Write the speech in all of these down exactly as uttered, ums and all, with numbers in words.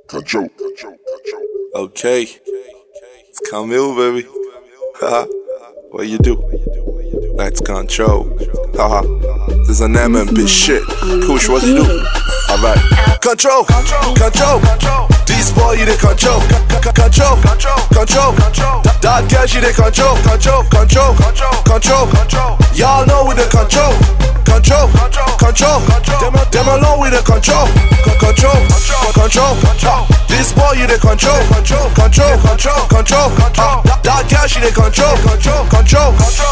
Control. Okay, it's Camille, baby. Haha, what you do? That's control. Haha, this is an M M P shit. Kush, what you do? Alright, control, control. This boy, you the control, control, control. That girl, she the control, control, control, control. Y'all know we the control, control, control. Them, them alone with the control, control, control. This boy, you the control, control, control, control. That girl, she the control, control, control,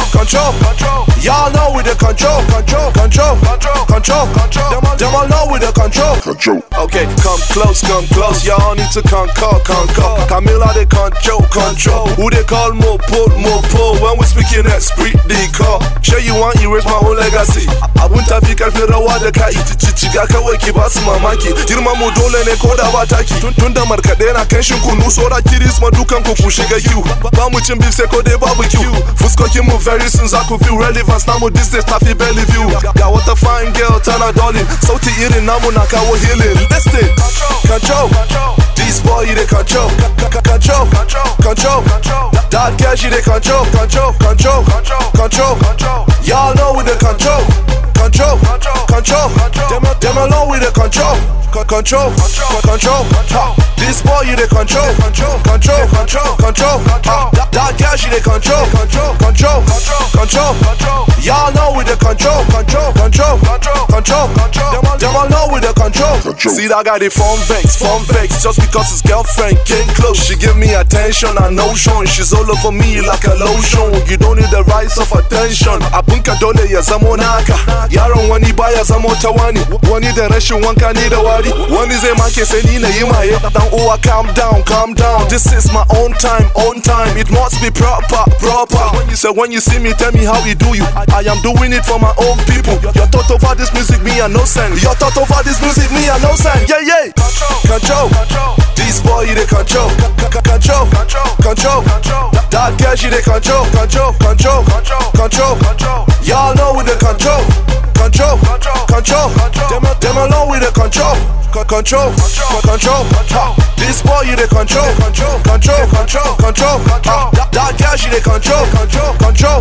control. Y'all know we the control, control, control, control. Them alone with the control, control. Okay, come close, come close. Y'all need to conquer, conquer. Camilla they control, control. Who they call Mopo, Mopo. When we speaking esprit, they call. Sure you want erase my whole legacy. I wouldn't have you can feel the water ka iti chichiga ka weki basu mamaki. Girma mu dole ne ko da bataki. Tunda markade na kanshin kunu sora kiris ma dukan ku ku shiga you. Ba mu cin beef sai ko dai barbecue. Fuskokin mu very soon za ku feel relevance namu this day tafi belly view. Ga wata fine girl tana darling. Sauti irin namu na kawo healing. Listen, control. This boy you the control, control, control. That girl she the control, control, control, control. Y'all know we the control, control, control. Them, them alone with the control, control, control. This boy you the control, control, control, control. That girl she the control, control, control, control. Y'all know we the control, control, control, control. Them all know we the control. See that guy the phone vex, phone vex. Just because his girlfriend came close, she give me attention and notion. She's all over me like a lotion. You don't need the rise of attention. Abunka dole ya zamo naka. Yaron wani baya zamo tawani. Wani da rashin wanka ni da wari. Wani zai make sai ni na yi maye. Dan uwa calm down, calm down. This is my own time, own time. It must be proper, proper. So when you see me, tell me how we do you. I am doing it for my own people. Your thought over this music, me and no sense. Your thought over this music, me and no sense. Yeah, yeah. Control, control. This boy, you the control, control, control. That girl, she the control, control, control, control. Y'all know we the control, control, control. Them, them alone with the control, control, control. This boy, you the control, control, control, control. That girl, she the control, control, control,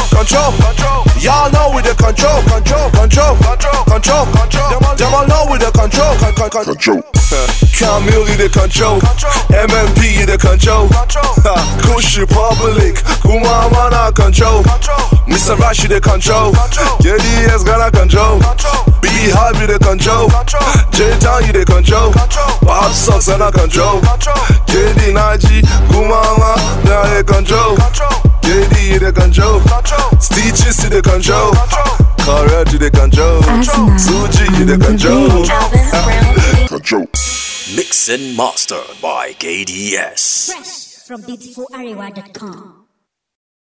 control. Y'all know we the control, control, control, control. Them all know we the control, control. Camille the control, M M P the control, Kush Republic, Kumama na control, Mister Rashi the control, J D S gonna control, B Harvey the control, J Town you the control, Bob Sox na control, J D Naji, Kumama na the control, J D the control, Stitches the control, Correct the control, Suji the control, Control. Mix and mastered by K D S. Fresh from beautiful arewa dot com.